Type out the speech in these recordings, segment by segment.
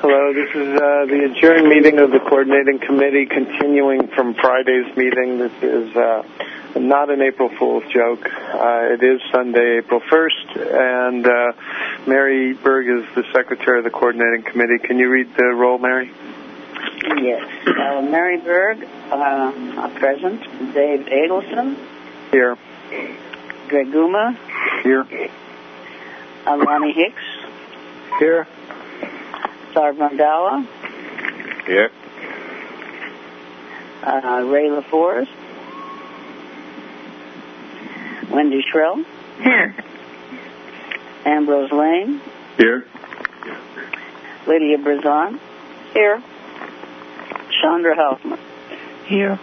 Hello, this is the adjourned meeting of the Coordinating Committee, continuing from Friday's meeting. This is not an April Fool's joke. It is Sunday, April 1st, and Mary Berg is the Secretary of the Coordinating Committee. Can you read the roll, Mary? Yes. Mary Berg, present. Dave Adelson. Here. Greg Guma. Here. Ronnie Hicks. Here. Sarv Mandala. Here. Ray LaForest. Wendy Shrell. Here. Ambrose Lane. Here. Lydia Brazon. Here. Chandra Hoffman. Here.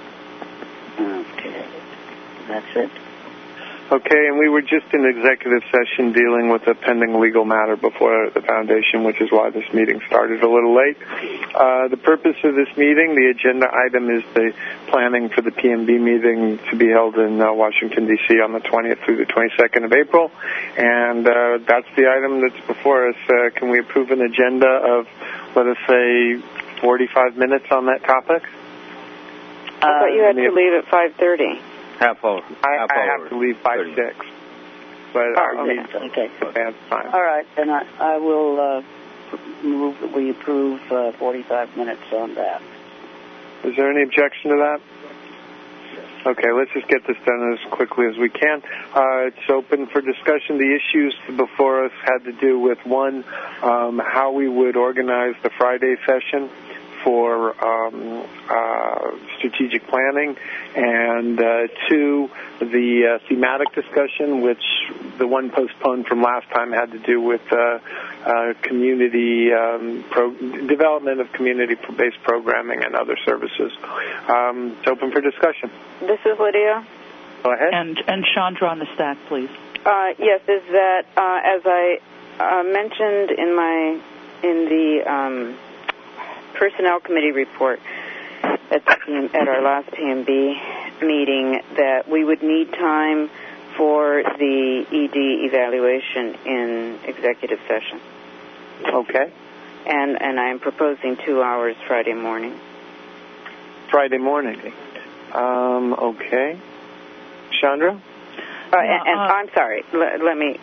Okay. That's it. Okay, and we were just in executive session dealing with a pending legal matter before the Foundation, which is why this meeting started a little late. The purpose of this meeting, the agenda item, is the planning for the PMB meeting to be held in Washington, D.C. on the 20th through the 22nd of April, and that's the item that's before us. Can we approve an agenda of, let us say, 45 minutes on that topic? I thought you had to leave at 5:30. Half hour. I have to leave by 6. But I need okay. advance time. All right, then I will move that we approve 45 minutes on that. Is there any objection to that? Okay, let's just get this done as quickly as we can. It's open for discussion. The issues before us had to do with, one, how we would organize the Friday session for strategic planning, and two, the thematic discussion, which the one postponed from last time had to do with community development of community-based programming and other services. It's open for discussion. This is Lydia. Go ahead. And Chandra on the stack, please. Yes, is that as I mentioned in the Personnel Committee report at our last PMB meeting, that we would need time for the ED evaluation in executive session. Okay. And I am proposing 2 hours Friday morning. Friday morning. Okay. Chandra? And I'm sorry, let me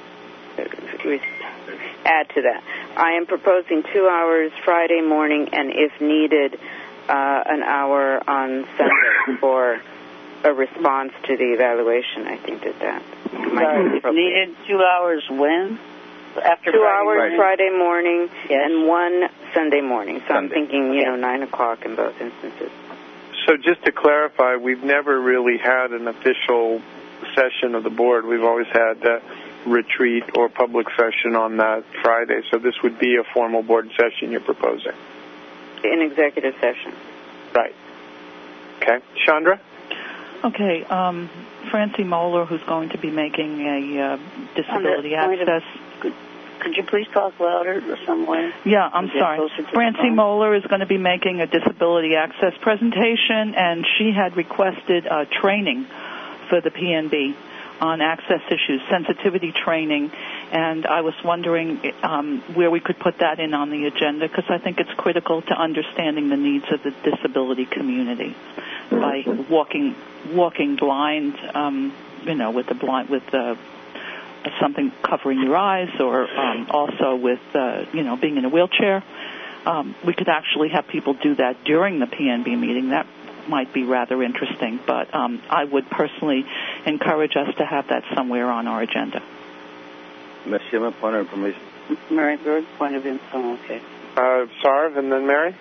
add to that. I am proposing 2 hours Friday morning, and if needed, an hour on Sunday for a response to the evaluation. I think that might be appropriate. Needed 2 hours when? After 2 hours Friday morning, yes, and 1 Sunday morning. So Sunday. I'm thinking, 9 o'clock in both instances. So just to clarify, we've never really had an official session of the board. We've always had retreat or public session on that Friday. So this would be a formal board session you're proposing. In executive session. Right. Okay. Chandra? Okay. Francie Moeller, who's going to be making a disability access. Could you please talk louder or some way? Yeah, I'm sorry. Francie Moeller is going to be making a disability access presentation, and she had requested training for the PNB on access issues, sensitivity training, and I was wondering where we could put that in on the agenda, because I think it's critical to understanding the needs of the disability community. By walking blind, with something covering your eyes, or also with being in a wheelchair, we could actually have people do that during the PNB meeting. That might be rather interesting, but I would personally encourage us to have that somewhere on our agenda. Monsieur, point of information. Mary Bird, point of info, okay. Sarv, and then Mary?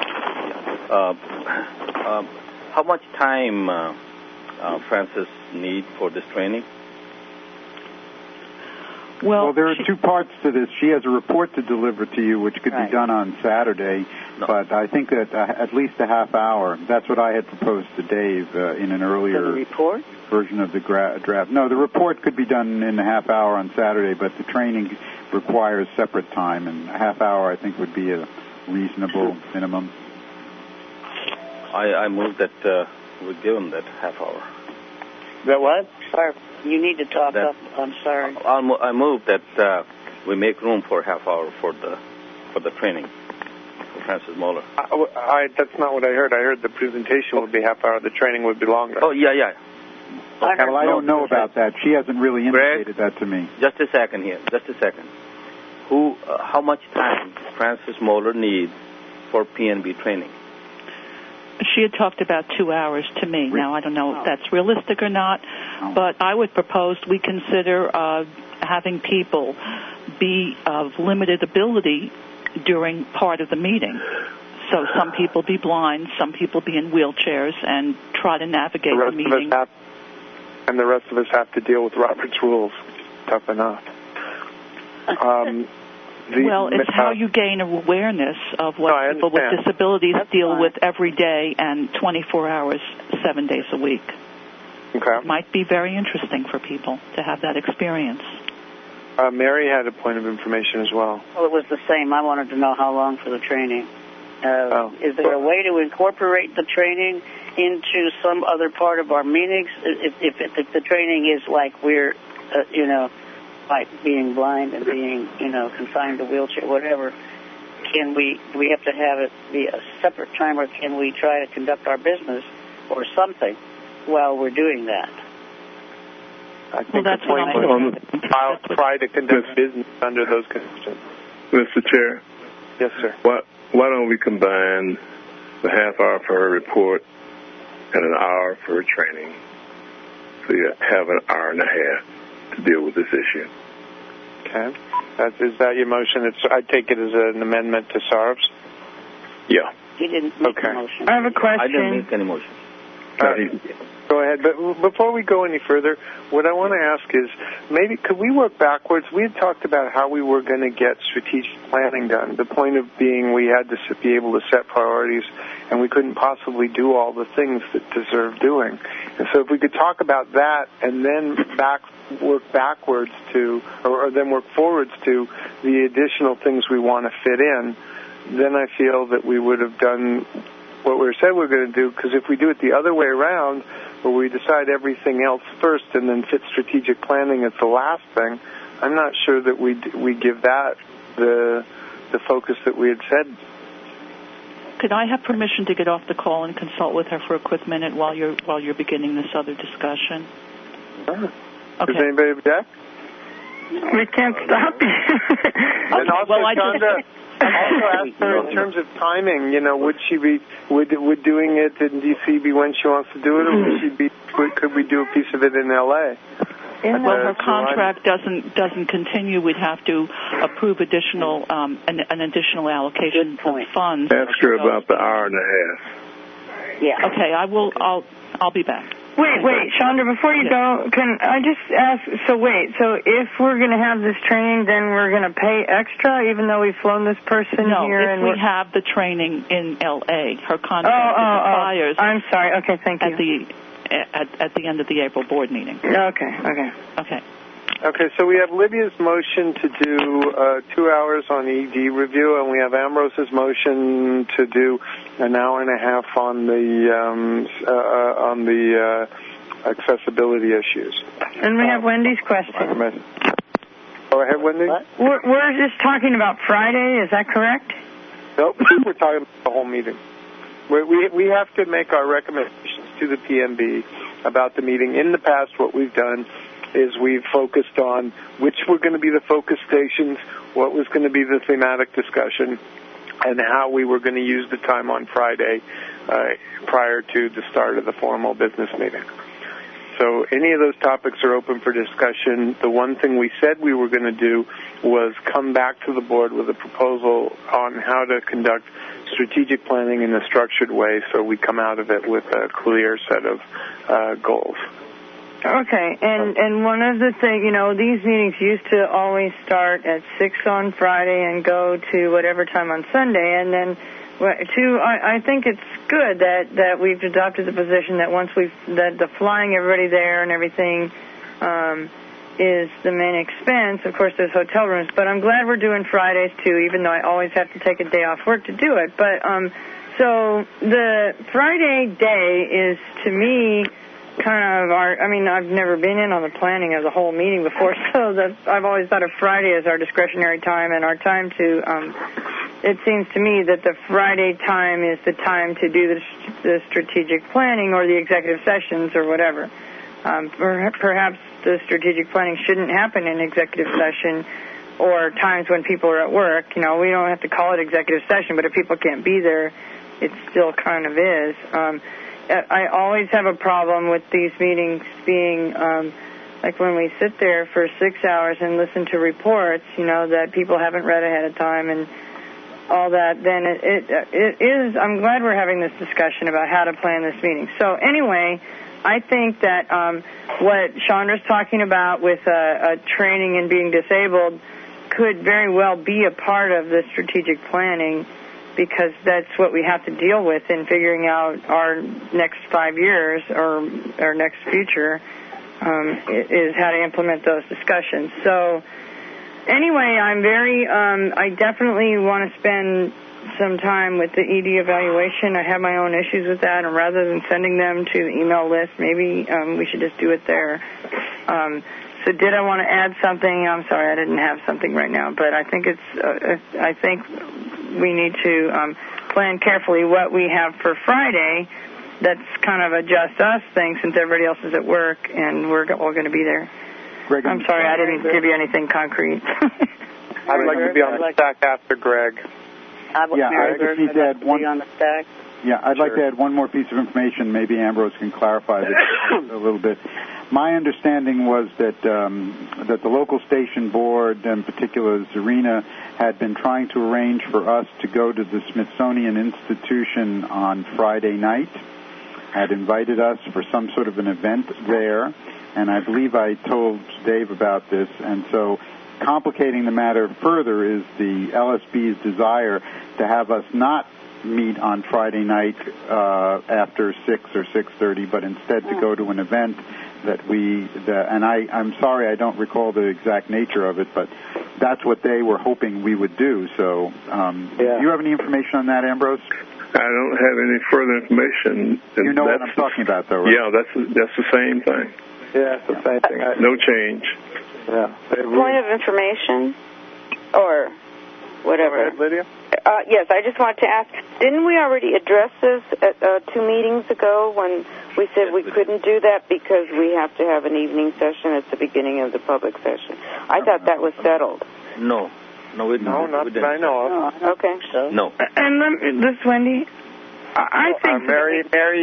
How much time Frances need for this training? Well, there are two parts to this. She has a report to deliver to you, which could be done on Saturday, but I think that at least a half hour. That's what I had proposed to Dave in an earlier version of the draft. No, the report could be done in a half hour on Saturday, but the training requires separate time, and a half hour I think would be a reasonable minimum. I move that we give him that half hour. That what? Sorry, you need to talk up. I'm sorry. I move that we make room for half hour for the training. Francis Moeller. That's not what I heard. I heard the presentation would be half hour. The training would be longer. Oh, yeah. Well, I don't know about that. She hasn't really indicated that to me. Just a second here. How much time does Francis Moeller need for PNB training? She had talked about 2 hours to me. Now, I don't know if that's realistic or not, but I would propose we consider having people be of limited ability during part of the meeting. So some people be blind, some people be in wheelchairs, and try to navigate the meeting. And the rest of us have to deal with Robert's rules. Tough enough. It's how you gain awareness of what people with disabilities deal with every day and 24 hours, 7 days a week. Okay. It might be very interesting for people to have that experience. Mary had a point of information as well. Well, it was the same. I wanted to know how long for the training. Is there a way to incorporate the training into some other part of our meetings? If the training is like we're, like being blind and being, confined to wheelchair, whatever, do we have to have it be a separate time, or can we try to conduct our business or something while we're doing that? I think the point was I'll try to conduct business under those conditions. Mr. Chair? Yes, sir. Why don't we combine the half hour for her report and an hour for her training, so you have an hour and a half to deal with this issue? Okay. Is that your motion? I take it as an amendment to SARB's? Yeah. He didn't make a motion. I have a question. I didn't make any motion. Go ahead. But before we go any further, what I want to ask is, maybe could we work backwards? We had talked about how we were going to get strategic planning done. The point of being we had to be able to set priorities, and we couldn't possibly do all the things that deserve doing. And so if we could talk about that and then work backwards to, or then work forwards to the additional things we want to fit in, then I feel that we would have done what we said we were going to do, because if we do it the other way around, where we decide everything else first and then fit strategic planning as the last thing, I'm not sure that we give that the focus that we had said. Could I have permission to get off the call and consult with her for a quick minute while you're beginning this other discussion? Sure. Okay. Does anybody object? We can't stop you. And also, Chandra, also ask her in terms of timing. Would doing it in D.C. be when she wants to do it, or could we do a piece of it in L.A.? Well, her contract doesn't continue. We'd have to approve additional an additional allocation of funds. Ask her about the hour and a half. Yeah. Okay, I'll be back. Wait, Chandra, before you go, can I just ask, so if we're going to have this training, then we're going to pay extra, even though we've flown this person here? No, if we have the training in L.A., her contract expires. I'm sorry, okay, thank you. At the end of the April board meeting. Okay. Okay, so we have Lydia's motion to do 2 hours on ED review, and we have Ambrose's motion to do an hour and a half on the accessibility issues. And we have Wendy's question. Go ahead, Wendy. We're just talking about Friday, is that correct? Nope, we're talking about the whole meeting. We have to make our recommendations to the PNB about the meeting. In the past, what we've done is we've focused on which were going to be the focus stations, what was going to be the thematic discussion, and how we were going to use the time on Friday prior to the start of the formal business meeting. So any of those topics are open for discussion. The one thing we said we were going to do was come back to the board with a proposal on how to conduct strategic planning in a structured way, so we come out of it with a clear set of goals. Okay, and one of the things, these meetings used to always start at 6 on Friday and go to whatever time on Sunday, and then I think it's good that we've adopted the position that that the flying everybody there and everything is the main expense. Of course, there's hotel rooms, but I'm glad we're doing Fridays too, even though I always have to take a day off work to do it. But so the Friday day is, to me, kind of I've never been in on the planning of the whole meeting before, so I've always thought of Friday as our discretionary time and our time to it seems to me that the Friday time is the time to do the strategic planning or the executive sessions or whatever. Perhaps the strategic planning shouldn't happen in executive session or times when people are at work. We don't have to call it executive session, but if people can't be there, it still kind of is. I always have a problem with these meetings being like when we sit there for 6 hours and listen to reports, that people haven't read ahead of time and all that, then it is, I'm glad we're having this discussion about how to plan this meeting. So anyway, I think that what Chandra's talking about with training and being disabled could very well be a part of the strategic planning, because that's what we have to deal with in figuring out our next 5 years or our next future, is how to implement those discussions. So anyway, I'm I definitely want to spend some time with the ED evaluation. I have my own issues with that, and rather than sending them to the email list, maybe we should just do it there. So did I want to add something? I'm sorry, I didn't have something right now, but I think I think we need to plan carefully what we have for Friday. That's kind of a just us thing, since everybody else is at work and we're all going to be there. Greg, I'm sorry, I didn't give you anything concrete. I'd like to be on the stack after Greg. I'd like to add one. On the stack. Yeah, I'd like to add one more piece of information. Maybe Ambrose can clarify this a little bit. My understanding was that that the local station board, in particular Zarina, had been trying to arrange for us to go to the Smithsonian Institution on Friday night, had invited us for some sort of an event there, and I believe I told Dave about this, and so complicating the matter further is the LSB's desire to have us not meet on Friday night after 6 or 6:30, but instead to go to an event that and I'm sorry I don't recall the exact nature of it, but that's what they were hoping we would do. So do you have any information on that, Ambrose? I don't have any further information. You know what I'm talking about, though, right? Yeah, that's the same thing. Yeah, it's the same thing. No change. Yeah. Point of information or whatever. Go ahead, Lydia. Yes, I just wanted to ask, didn't we already address this at 2 meetings ago when we said we couldn't do that because we have to have an evening session at the beginning of the public session? I thought that was settled. No, we didn't. No, not that I know of. Okay. So. No. And this, Wendy, I think... Mary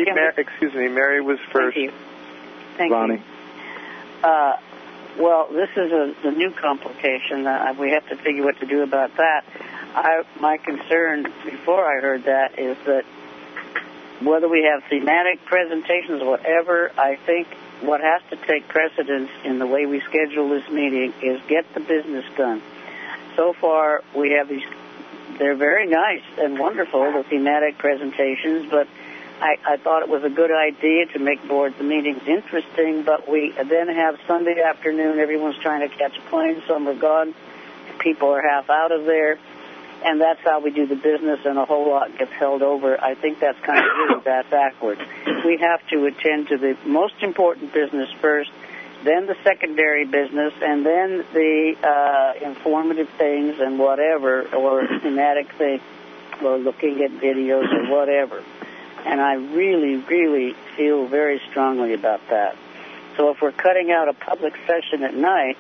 was first. Thank Ronnie. you. Well, this is the new complication. We have to figure what to do about that. My concern before I heard that is that whether we have thematic presentations or whatever, I think what has to take precedence in the way we schedule this meeting is get the business done. So far, we have these, they're very nice and wonderful, the thematic presentations, but I thought it was a good idea to make board the meetings interesting, but we then have Sunday afternoon, everyone's trying to catch a plane, some are gone, people are half out of there, and that's how we do the business, and a whole lot gets held over. I think that's kind of really bad backwards. We have to attend to the most important business first, then the secondary business, and then the informative things and whatever, or thematic things, or looking at videos or whatever. And I really, really feel very strongly about that. So if we're cutting out a public session at night,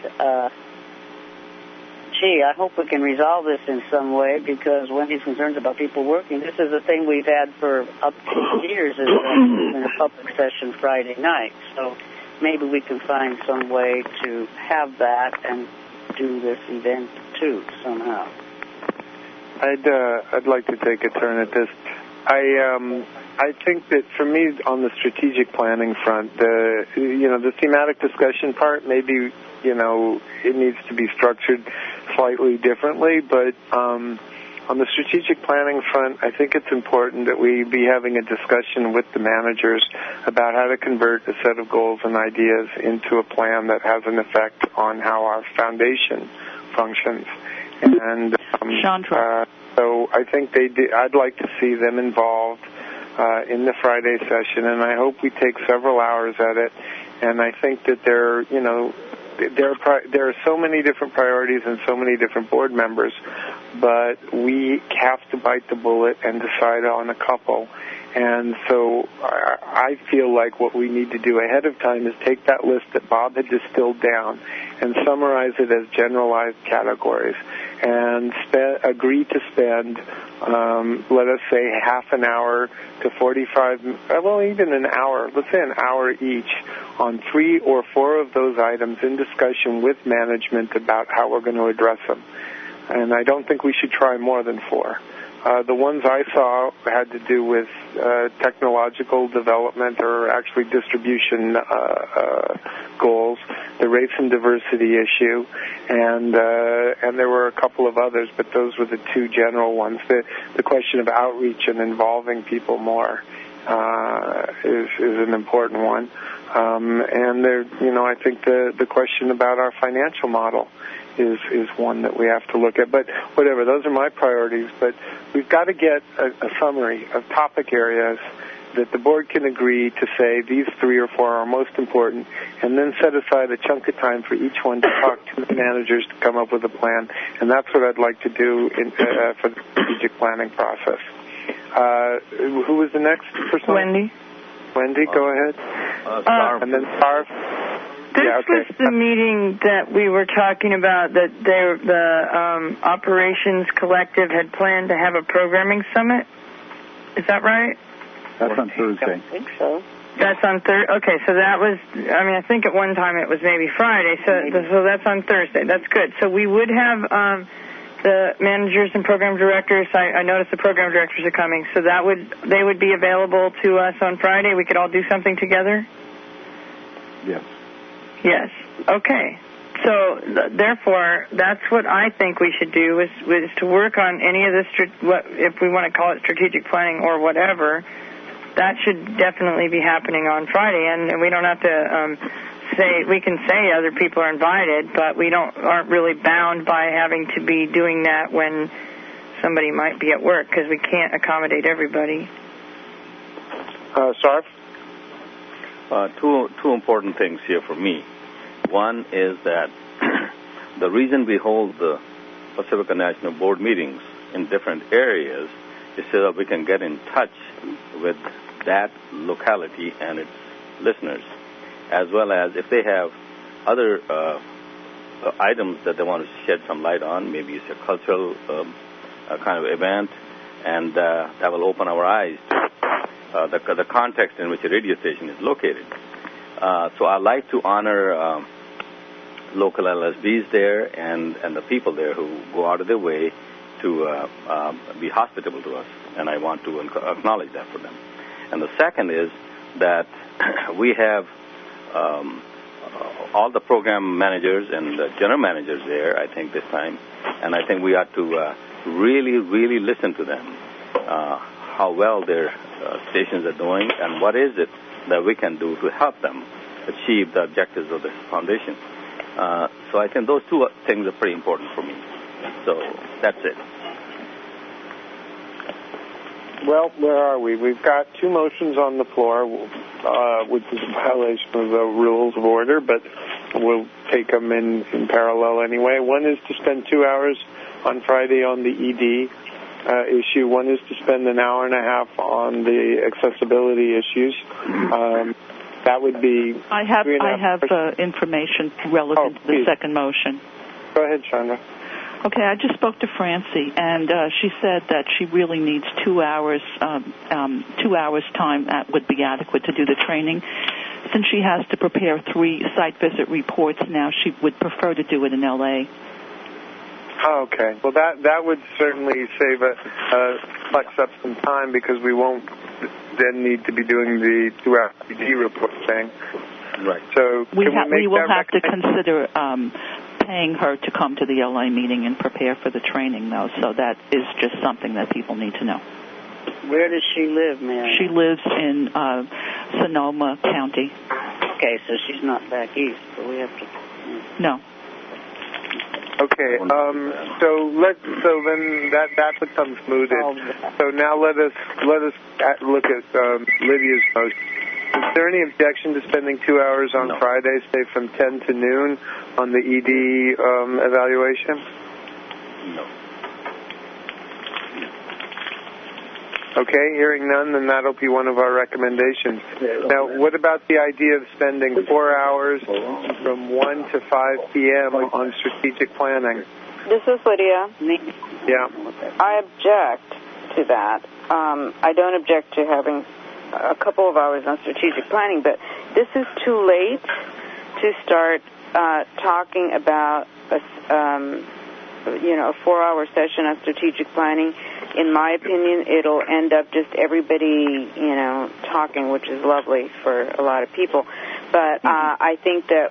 I hope we can resolve this in some way, because Wendy's concerns about people working, this is a thing we've had for up to years, is in a public session Friday night. So maybe we can find some way to have that and do this event too somehow. I'd like to take a turn at this. I think that for me, on the strategic planning front, the thematic discussion part, maybe, it needs to be structured slightly differently, but on the strategic planning front, I think it's important that we be having a discussion with the managers about how to convert a set of goals and ideas into a plan that has an effect on how our foundation functions. And so I think I'd like to see them involved in the Friday session, and I hope we take several hours at it. And I think that they're, there are so many different priorities and so many different board members, but we have to bite the bullet and decide on a couple. And so I feel like what we need to do ahead of time is take that list that Bob had distilled down and summarize it as generalized categories and agree to spend, let us say, half an hour to 45, well, even an hour, let's say an hour each, on 3 or 4 of those items in discussion with management about how we're going to address them. And I don't think we should try more than 4. The ones I saw had to do with technological development or actually distribution goals, the race and diversity issue, and there were a couple of others, but those were the 2 general ones. The question of outreach and involving people more is an important one. And there, I think the question about our financial model is one that we have to look at. But whatever, those are my priorities. But we've got to get a summary of topic areas that the board can agree to say these 3 or 4 are most important, and then set aside a chunk of time for each one to talk to the managers to come up with a plan. And that's what I'd like to do for the strategic planning process. Who was the next person? Wendy. Wendy, go ahead. And then Sarv. This was the meeting that we were talking about, that the Operations Collective had planned to have a programming summit. Is that right? That's on Thursday. I think so. That's on Thursday. Okay, so that was, I think at one time it was maybe Friday, so that's on Thursday. That's good. So we would have the managers and program directors. I noticed the program directors are coming, so they would be available to us on Friday. We could all do something together? Yes. Yes. Okay. So, therefore, that's what I think we should do is to work on any of this, if we want to call it strategic planning or whatever. That should definitely be happening on Friday, and we don't have to we can say other people are invited, but we aren't really bound by having to be doing that when somebody might be at work, because we can't accommodate everybody. Sarv? Two important things here for me. One is that the reason we hold the Pacifica National Board meetings in different areas is so that we can get in touch with that locality and its listeners, as well as if they have other items that they want to shed some light on. Maybe it's a cultural kind of event, and that will open our eyes to the context in which a radio station is located. So I like to honor local LSBs there and the people there who go out of their way to be hospitable to us, and I want to acknowledge that for them. And the second is that we have all the program managers and the general managers there, I think, this time, and I think we ought to really, really listen to them, how well their stations are doing, and what is it that we can do to help them achieve the objectives of the foundation. So I think those 2 things are pretty important for me. So that's it. Well, where are we? We've got 2 motions on the floor, which is a violation of the rules of order, but we'll take them in parallel anyway. One is to spend 2 hours on Friday on the ED issue. One is to spend an hour and a half on the accessibility issues. That would be... I have information relevant to the second motion. Go ahead, Chandra. Okay, I just spoke to Francie, and she said that she really needs 2 hours. 2 hours time that would be adequate to do the training. Since she has to prepare 3 site visit reports now, she would prefer to do it in L.A. Oh, okay. Well, that would certainly save flex up some time, because we won't then need to be doing the 2-hour PD report thing. Right. So we will have to consider paying her to come to the LA meeting and prepare for the training, though. So that is just something that people need to know. Where does she live, ma'am? She lives in Sonoma County. Okay, so she's not back east, but we have to... No. Okay, so then that becomes mooted. So now let us look at Lydia's motion. Is there any objection to spending 2 hours on Friday, say from 10 to noon, on the ED evaluation? No. Okay, hearing none, then that'll be one of our recommendations. Now, what about the idea of spending 4 hours from 1 to 5 p.m. on strategic planning? This is Lydia. Yeah. I object to that. I don't object to having a couple of hours on strategic planning, but this is too late to start talking about a 4-hour session on strategic planning. In my opinion, it'll end up just everybody, talking, which is lovely for a lot of people. But I think that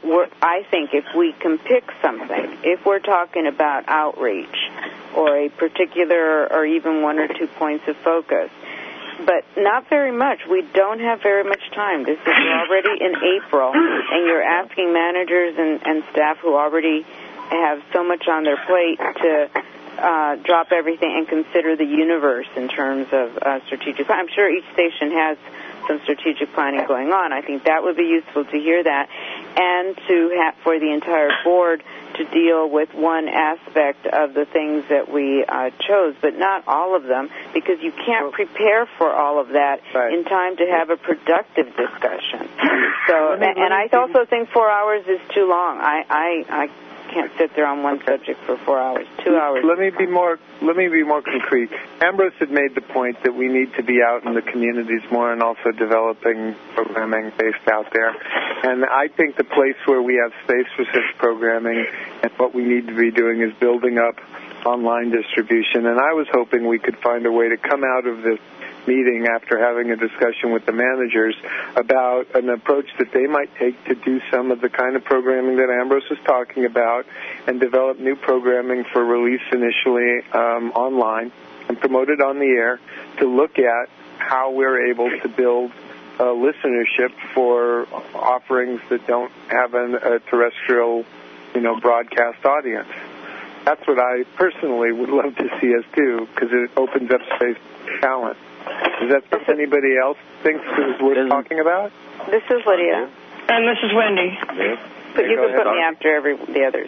if we can pick something, if we're talking about outreach or a particular or even 1 or 2 points of focus, but not very much. We don't have very much time. We're already in April, and you're asking managers and staff who already have so much on their plate to drop everything and consider the universe in terms of strategic planning. I'm sure each station has some strategic planning going on. I think that would be useful to hear that, and for the entire board to deal with one aspect of the things that we chose, but not all of them, because you can't prepare for all of that in time to have a productive discussion. So, and I also think 4 hours is too long. I can't sit there on one subject for 4 hours. 2 hours. Let me be more concrete. Ambrose had made the point that we need to be out in the communities more and also developing programming based out there. And I think the place where we have space for such programming and what we need to be doing is building up online distribution. And I was hoping we could find a way to come out of this meeting after having a discussion with the managers about an approach that they might take to do some of the kind of programming that Ambrose is talking about and develop new programming for release initially online and promote it on the air to look at how we're able to build listenership for offerings that don't have a terrestrial, broadcast audience. That's what I personally would love to see us do, because it opens up space for talent. Is that something anybody else thinks is worth talking about? This is Lydia. And this is Wendy. But you can put me after the others.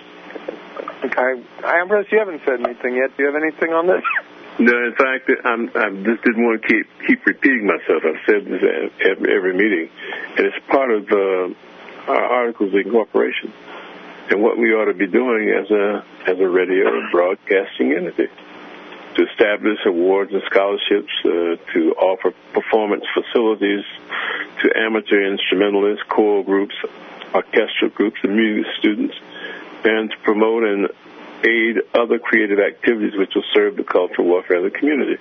Okay. Ambrose, you haven't said anything yet. Do you have anything on this? No, in fact, I just didn't want to keep repeating myself. I've said this at every meeting, and it's part of our Articles of Incorporation and what we ought to be doing as a radio broadcasting entity. To establish awards and scholarships, to offer performance facilities to amateur instrumentalists, choral groups, orchestral groups, and music students, and to promote and aid other creative activities which will serve the cultural welfare of the community.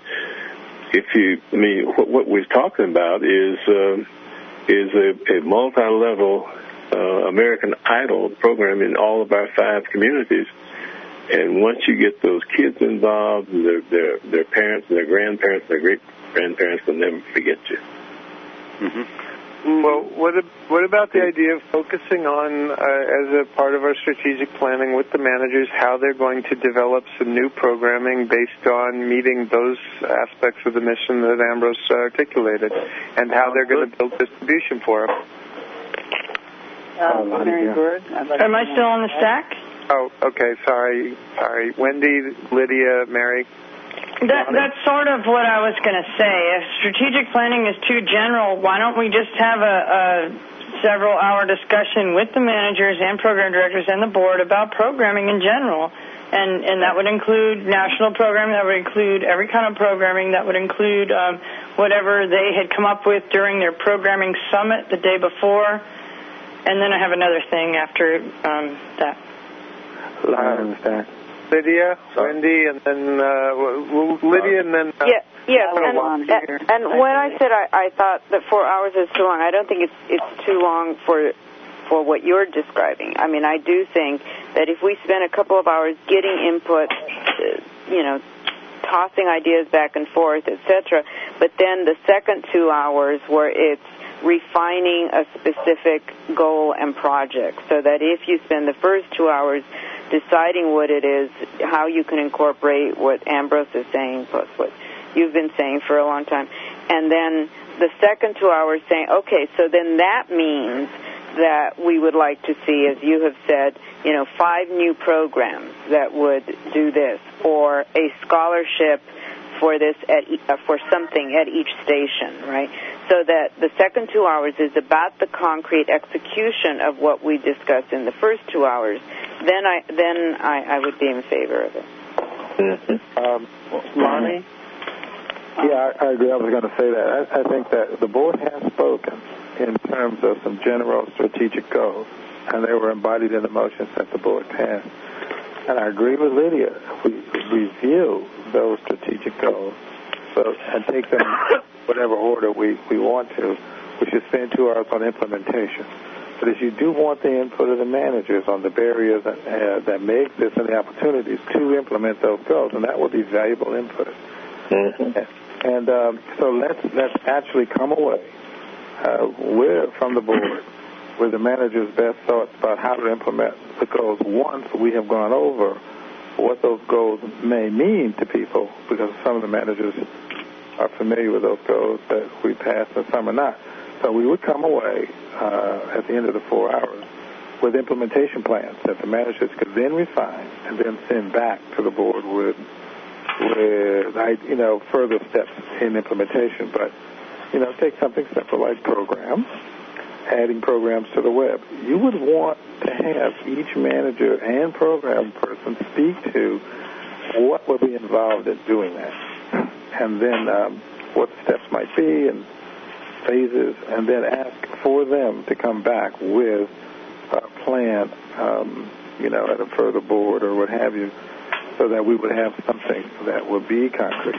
What we're talking about is a multi-level American Idol program in all of our 5 communities. And once you get those kids involved, their parents, their grandparents, their great-grandparents will never forget you. Mm-hmm. Well, what about the idea of focusing on, as a part of our strategic planning with the managers, how they're going to develop some new programming based on meeting those aspects of the mission that Ambrose articulated, and how they're going to build distribution for them? Mary Bird. Am I still on the stack? Oh, okay. Sorry. Wendy, Lydia, Mary. That's sort of what I was going to say. If strategic planning is too general, why don't we just have a several-hour discussion with the managers and program directors and the board about programming in general? And that would include national programming, that would include every kind of programming, that would include whatever they had come up with during their programming summit the day before. And then I have another thing after that. Lydia, Wendy, and then Lydia, and then... And when I said I thought that 4 hours is too long, I don't think it's too long for what you're describing. I mean, I do think that if we spend a couple of hours getting input, tossing ideas back and forth, etc., but then the second 2 hours where it's refining a specific goal and project, so that if you spend the first 2 hours deciding what it is, how you can incorporate what Ambrose is saying, plus what you've been saying for a long time, and then the second 2 hours saying, okay, so then that means that we would like to see, as you have said, 5 new programs that would do this, or a scholarship for this for something at each station, right? So that the second 2 hours is about the concrete execution of what we discussed in the first 2 hours. Then I would be in favor of it. Lonnie? Yeah, I agree. I was going to say that. I think that the board has spoken in terms of some general strategic goals, and they were embodied in the motions that the board passed. And I agree with Lydia. We review those strategic goals and take them in whatever order we want to. We should spend 2 hours on implementation. But if you do want the input of the managers on the barriers that may exist and the opportunities to implement those goals, and that will be valuable input. Mm-hmm. And so let's actually come away from the board with the manager's best thoughts about how to implement the goals once we have gone over what those goals may mean to people, because some of the managers are familiar with those goals that we passed and some are not. So we would come away at the end of the 4 hours with implementation plans that the managers could then refine and then send back to the board with further steps in implementation. But, take something simple like programs, adding programs to the web. You would want to have each manager and program person speak to what would be involved in doing that, and then what the steps might be and phases, and then ask for them to come back with a plan, at a further board or what have you, so that we would have something that would be concrete,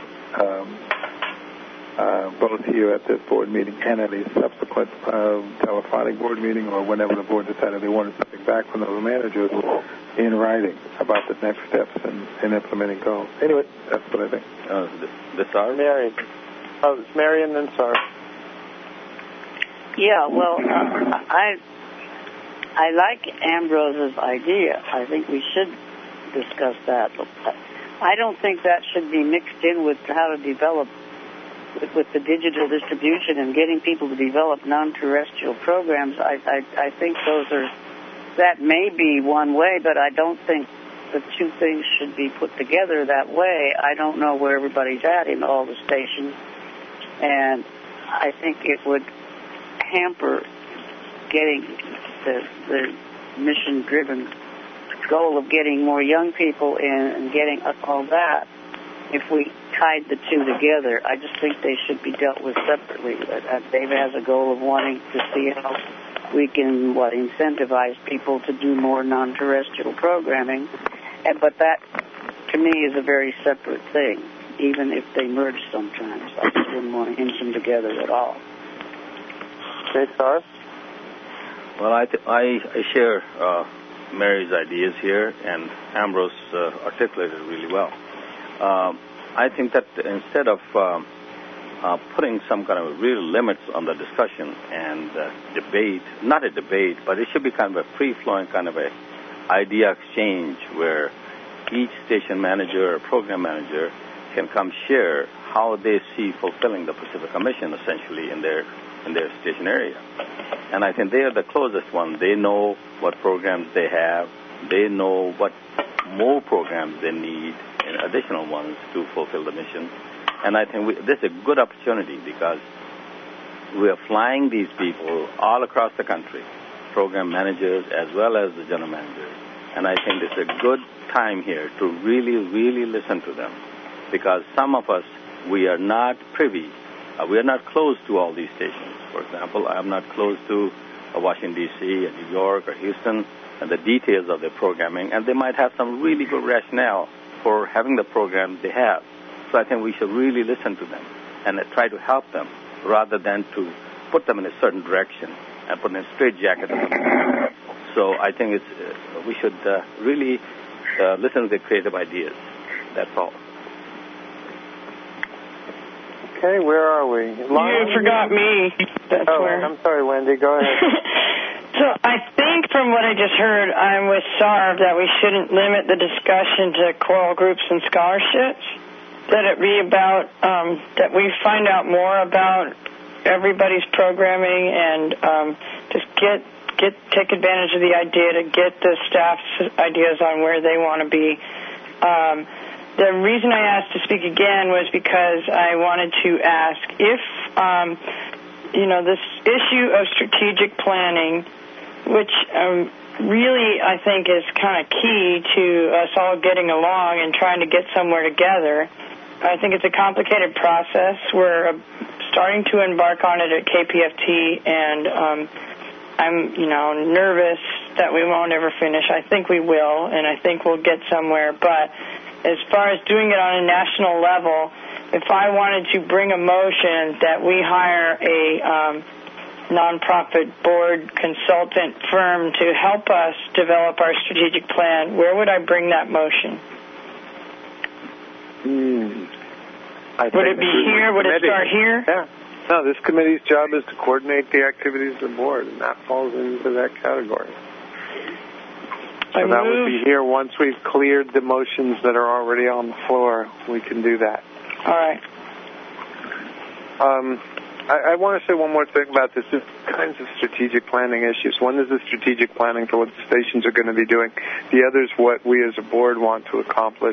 both here at this board meeting and at a subsequent telephonic board meeting, or whenever the board decided they wanted something back from those managers in writing about the next steps in implementing goals. Anyway, that's what I think. Mary. Oh, it's Mary and then Sarah. Yeah, well, I like Ambrose's idea. I think we should discuss that. I don't think that should be mixed in with how to develop with the digital distribution and getting people to develop non-terrestrial programs. I think that may be one way, but I don't think the two things should be put together that way. I don't know where everybody's at in all the stations, and I think it would hamper getting the mission-driven goal of getting more young people in and getting all that if we tied the two together. I just think they should be dealt with separately. Dave has a goal of wanting to see how we can incentivize people to do more non-terrestrial programming, but that to me is a very separate thing, even if they merge sometimes. I just wouldn't want to hinge them together at all. Okay, Sarah? Well, I share Mary's ideas here, and Ambrose articulated really well. I think that instead of putting some kind of real limits on the discussion and debate, not a debate, but it should be kind of a free-flowing kind of a idea exchange where each station manager or program manager can come share how they see fulfilling the Pacifica mission essentially in their station area. And I think they are the closest one. They know what programs they have. They know what more programs they need, and additional ones to fulfill the mission. And I think this is a good opportunity because we are flying these people all across the country, program managers as well as the general managers. And I think this is a good time here to really, really listen to them, because some of us, we are not privy, we are not close to all these stations. For example, I am not close to Washington, D.C., and New York or Houston, and the details of their programming, and they might have some really good rationale for having the program they have. So I think we should really listen to them and try to help them rather than to put them in a certain direction and put in a straitjacket. So I think we should really listen to their creative ideas. That's all. Okay, where are we? You forgot me. That's where. I'm sorry, Wendy. Go ahead. So I think from what I just heard, I'm with Sarv that we shouldn't limit the discussion to choral groups and scholarships. that it be about, that we find out more about everybody's programming and just take advantage of the idea to get the staff's ideas on where they want to be. The reason I asked to speak again was because I wanted to ask if, this issue of strategic planning, which really I think is kind of key to us all getting along and trying to get somewhere together. I think it's a complicated process. We're starting to embark on it at KPFT, and I'm, nervous that we won't ever finish. I think we will, and I think we'll get somewhere. But as far as doing it on a national level, if I wanted to bring a motion that we hire a nonprofit board consultant firm to help us develop our strategic plan, where would I bring that motion? Would it be here? Would it start here? Yeah. No, this committee's job is to coordinate the activities of the board, and that falls into that category. So that would be here. Once we've cleared the motions that are already on the floor, we can do that. All right. I want to say one more thing about this. There's kinds of strategic planning issues. One is the strategic planning for what the stations are going to be doing. The other is what we as a board want to accomplish.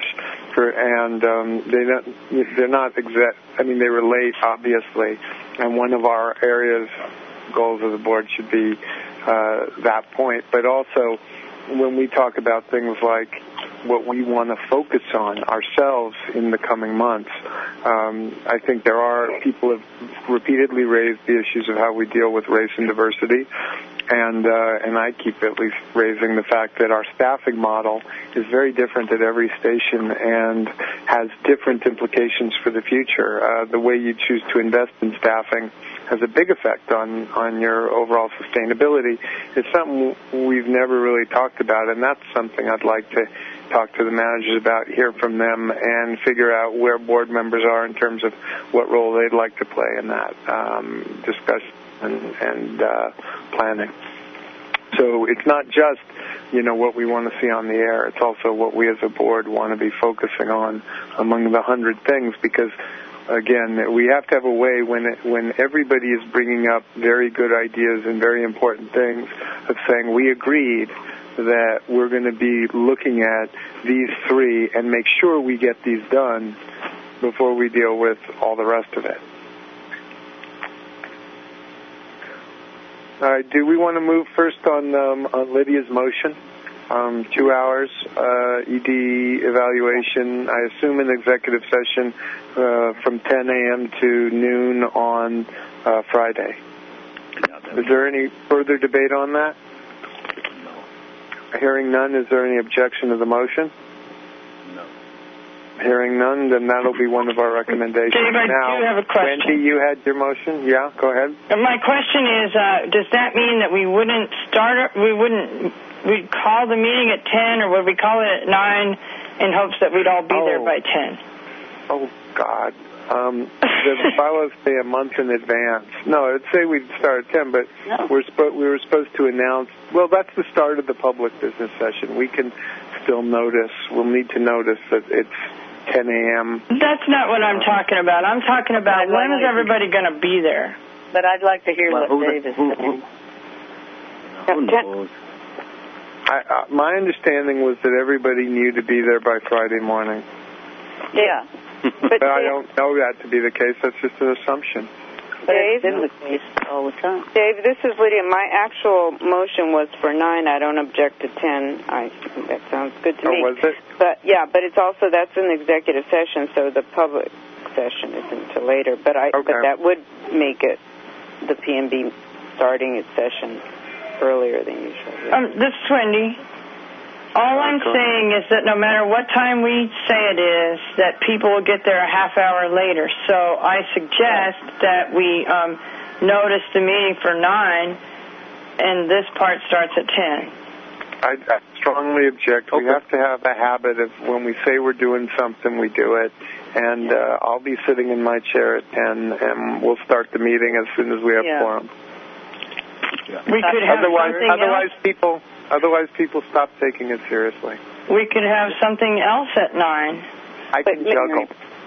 They're not exact. I mean, they relate, obviously. And one of our areas, goals of the board should be that point. But also, when we talk about things like what we want to focus on ourselves in the coming months, I think there are people who have repeatedly raised the issues of how we deal with race and diversity, and I keep at least raising the fact that our staffing model is very different at every station and has different implications for the future. The way you choose to invest in staffing has a big effect on your overall sustainability. It's something we've never really talked about, and that's something I'd like to talk to the managers about, hear from them, and figure out where board members are in terms of what role they'd like to play in that discussion and planning. So it's not just, what we want to see on the air. It's also what we as a board want to be focusing on among the 100 things, because again, we have to have a way when everybody is bringing up very good ideas and very important things of saying we agreed that we're going to be looking at these three and make sure we get these done before we deal with all the rest of it. All right, do we want to move first on Lydia's motion? 2 hours, ED evaluation, I assume an executive session from 10 a.m. to noon on Friday. Is there any further debate on that? No. Hearing none, is there any objection to the motion? No. Hearing none, then that'll be one of our recommendations. Dave, I do have a question. Wendy, you had your motion? Yeah, go ahead. My question is, does that mean that we'd call the meeting at 10, or would we call it at 9 in hopes that we'd all be there by 10? Oh, God. The bylaws say a month in advance. No, I'd say we'd start at 10, but we were supposed to announce, well, that's the start of the public business session. We can still notice, we'll need to notice that it's 10 a.m. That's not what I'm talking about. I'm talking about when is everybody going to be there? But I'd like to hear what Dave is saying. Who knows? My understanding was that everybody knew to be there by Friday morning. Yeah. But I don't know that to be the case. That's just an assumption. Dave? It's been the case all the time. Dave, this is Lydia. My actual motion was for 9. I don't object to 10. That sounds good to me. Oh, was it? But that's an executive session, so the public session isn't until later. But that would make it the PNB starting its session earlier than usual. This is Wendy. All I'm saying is that no matter what time we say it is, that people will get there a half hour later. So I suggest that we notice the meeting for 9, and this part starts at 10. I strongly object. We have to have a habit of when we say we're doing something, we do it. And I'll be sitting in my chair at 10, and we'll start the meeting as soon as we have quorum. Yeah. We could have Otherwise, people stop taking it seriously. We could have something else at 9. I can juggle.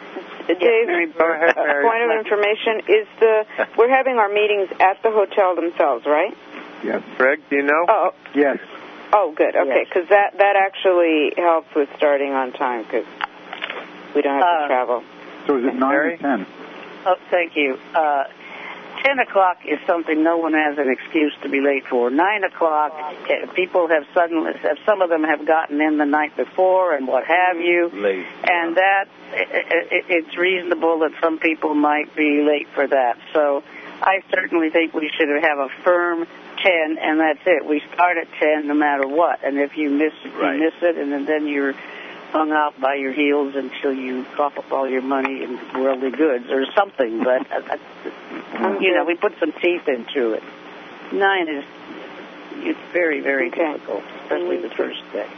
Dave, Go ahead, Mary. point of information, we're having our meetings at the hotel themselves, right? Yes. Greg, do you know? Oh, Yes. oh, good. Okay, because that actually helps with starting on time because we don't have to travel. So is it 9 or 10? Oh, thank you. 10 o'clock is something no one has an excuse to be late for. 9 o'clock, people have some of them have gotten in the night before and what have you. Late. And that, it's reasonable that some people might be late for that. So I certainly think we should have a firm 10, and that's it. We start at 10 no matter what. And if you miss it, you miss it, and then you're hung out by your heels until you cough up all your money and worldly goods or something. But, we put some teeth into it. 9 is it's very, very difficult, especially the first day.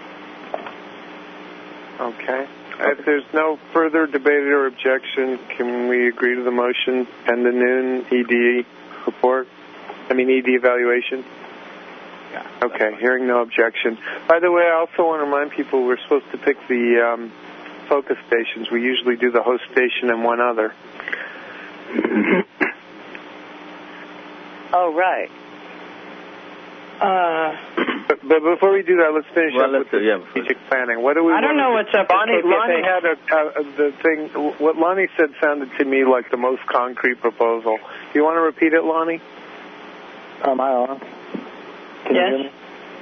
Okay. If there's no further debate or objection, can we agree to the motion and the noon ED report? ED evaluation? Yeah. Okay, hearing no objection. By the way, I also want to remind people we're supposed to pick the focus stations. We usually do the host station and one other. Oh, right. But before we do that, let's finish up with the yeah, strategic planning. What do we? I don't know what's up. Lonnie had the thing. What Lonnie said sounded to me like the most concrete proposal. Do you want to repeat it, Lonnie? Am I on? Can you hear me?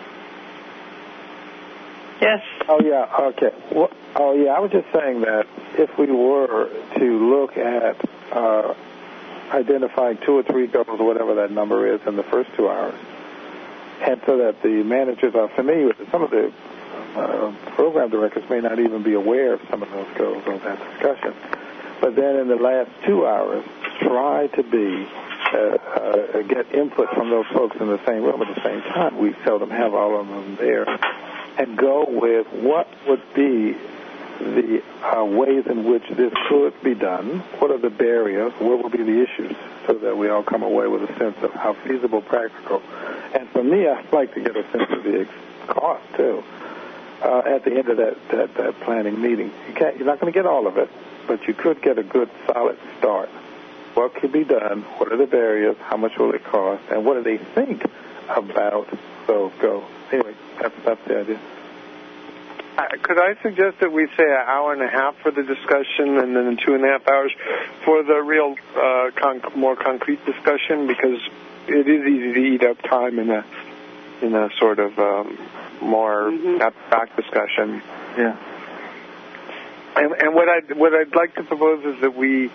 Yes. Oh, yeah, okay. I was just saying that if we were to look at identifying 2 or 3 goals, or whatever that number is, in the first 2 hours, and so that the managers are familiar with it, some of the program directors may not even be aware of some of those goals or that discussion. But then in the last 2 hours, try to get input from those folks in the same room at the same time. We seldom have all of them there. And go with what would be the ways in which this could be done, what are the barriers, what will be the issues, so that we all come away with a sense of how feasible, practical. And for me, I'd like to get a sense of the cost, too, at the end of that planning meeting. You're not going to get all of it, but you could get a good, solid start. What could be done? What are the barriers? How much will it cost? And what do they think about those goals? Anyway, that's the idea. Could I suggest that we say an hour and a half for the discussion and then 2.5 hours for the real more concrete discussion, because it is easy to eat up time in a sort of more abstract discussion. Yeah. And what I'd like to propose is that we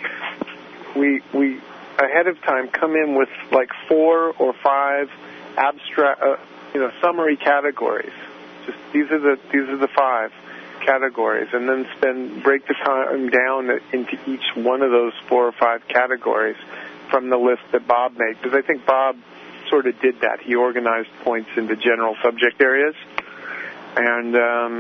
ahead of time come in with like 4 or 5 abstract summary categories. Just these are the 5 categories, and then break the time down into each one of those 4 or 5 categories from the list that Bob made, because I think Bob sort of did that. He organized points into general subject areas, and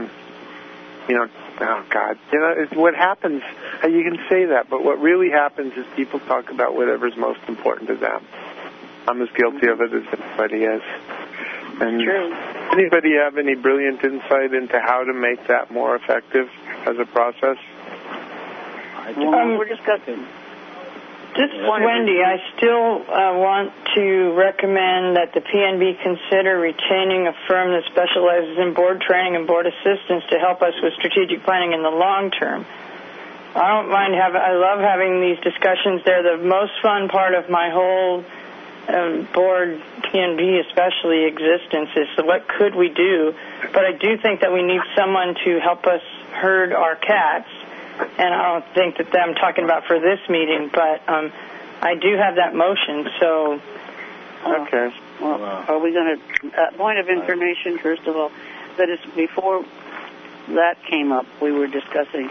what happens. You can say that, but what really happens is people talk about whatever's most important to them. I'm as guilty of it as anybody is. And True. Anybody have any brilliant insight into how to make that more effective as a process? We're discussing. This is Wendy. I still want to recommend that the PNB consider retaining a firm that specializes in board training and board assistance to help us with strategic planning in the long term. I don't mind I love having these discussions. They're the most fun part of my whole board, PNB especially, existence is what could we do. But I do think that we need someone to help us herd our cats. And I don't think that I'm talking about for this meeting, but I do have that motion, so... Okay. Well, are we going to... point of information, first of all, that is before that came up, we were discussing...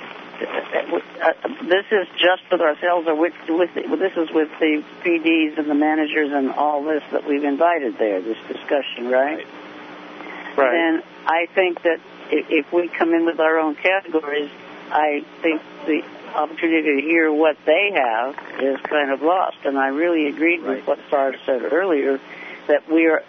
this is just with ourselves, or this is with the PDs and the managers and all this that we've invited there, this discussion, right? Right. Then I think that if we come in with our own categories, I think the opportunity to hear what they have is kind of lost. And I really agreed with what Sarah said earlier, that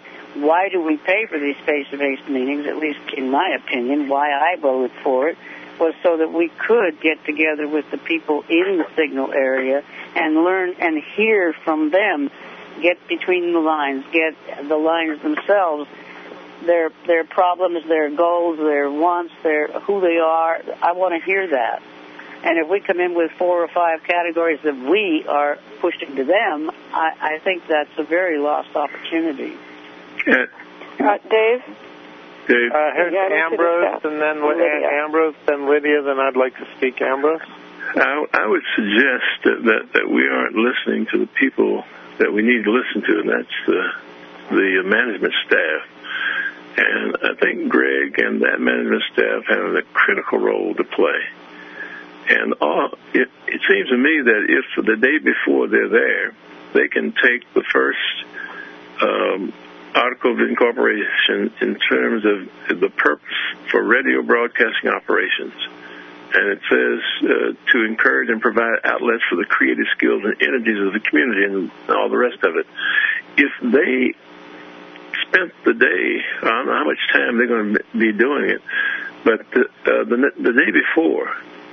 why do we pay for these face-to-face meetings, at least in my opinion, why I voted for it, was so that we could get together with the people in the signal area and learn and hear from them, get between the lines, get the lines themselves, their problems, their goals, their wants, who they are. I want to hear that. And if we come in with 4 or 5 categories that we are pushing to them, I think that's a very lost opportunity. Dave? Here's Ambrose, and then Ambrose, then Lydia, then I'd like to speak. Ambrose? I would suggest that we aren't listening to the people that we need to listen to, and that's the management staff. And I think Greg and that management staff have a critical role to play. And it seems to me that if the day before they're there, they can take the first article of incorporation in terms of the purpose for radio broadcasting operations. And it says to encourage and provide outlets for the creative skills and energies of the community and all the rest of it. If they spent the day, I don't know how much time they're going to be doing it, but the day before,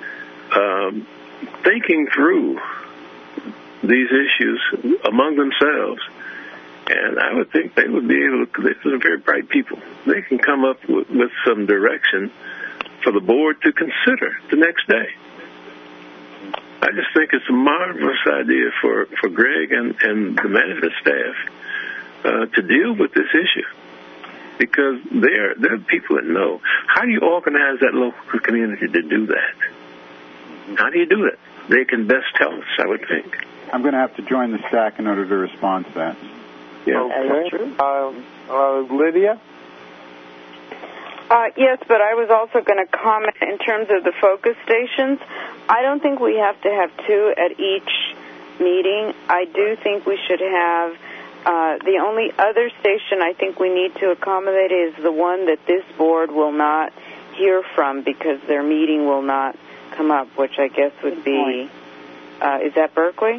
thinking through these issues among themselves, and I would think they would be able to, they're very bright people. They can come up with some direction for the board to consider the next day. I just think it's a marvelous idea for Greg and the management staff to deal with this issue, because they're people that know. How do you organize that local community to do that? How do you do it? They can best tell us, I would think. I'm going to have to join the stack in order to respond to that. Yeah. Okay. Lydia? Yes, but I was also going to comment in terms of the focus stations. I don't think we have to have 2 at each meeting. I do think we should have the only other station I think we need to accommodate is the one that this board will not hear from because their meeting will not come up, which I guess would be, is that Berkeley?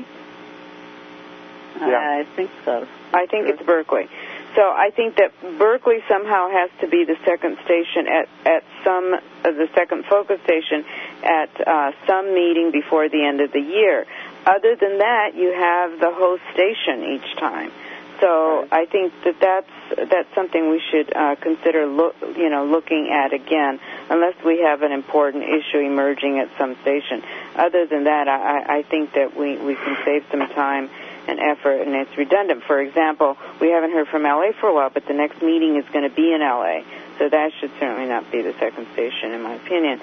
Yeah, I think so. I think it's Berkeley. So I think that Berkeley somehow has to be the second station at some the second focus station at some meeting before the end of the year. Other than that, you have the host station each time. So I think that's something we should consider looking at again, unless we have an important issue emerging at some station. Other than that, I think that we can save some time and effort, and it's redundant. For example, we haven't heard from L.A. for a while, but the next meeting is going to be in L.A., so that should certainly not be the second station, in my opinion.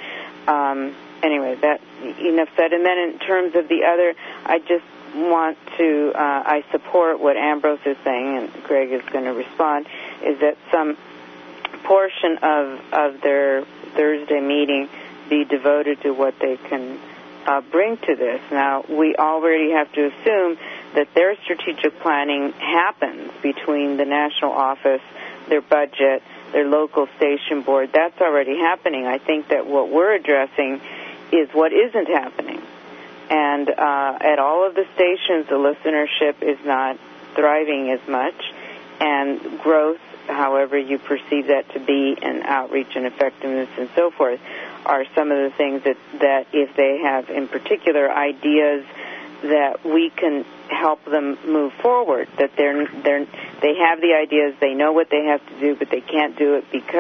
Anyway, that enough said. And then in terms of the other, I just want to, I support what Ambrose is saying, and Greg is going to respond, is that some portion of their Thursday meeting be devoted to what they can bring to this. Now, we already have to assume that their strategic planning happens between the national office, their budget, their local station board. That's already happening. I think that what we're addressing is what isn't happening. And at all of the stations, the listenership is not thriving as much, and growth, however you perceive that to be, and outreach and effectiveness and so forth, are some of the things that if they have in particular ideas that we can help them move forward, that they have the ideas, they know what they have to do, but they can't do it because ...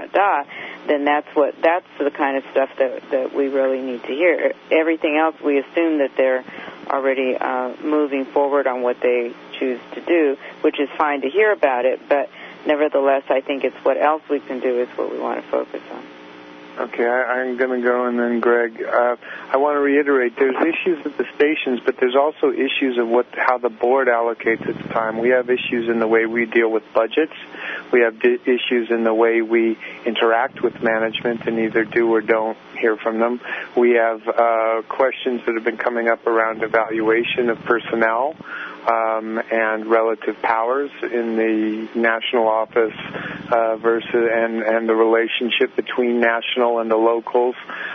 then that's the kind of stuff that we really need to hear. Everything else, we assume that they're already moving forward on what they choose to do, which is fine to hear about it, but nevertheless, I think it's what else we can do is what we want to focus on. Okay, I'm going to go, and then Greg. I want to reiterate, there's issues at the stations, but there's also issues of how the board allocates its time. We have issues in the way we deal with budgets. We have issues in the way we interact with management and either do or don't hear from them. We have questions that have been coming up around evaluation of personnel. and relative powers in the national office versus and the relationship between national and the locals.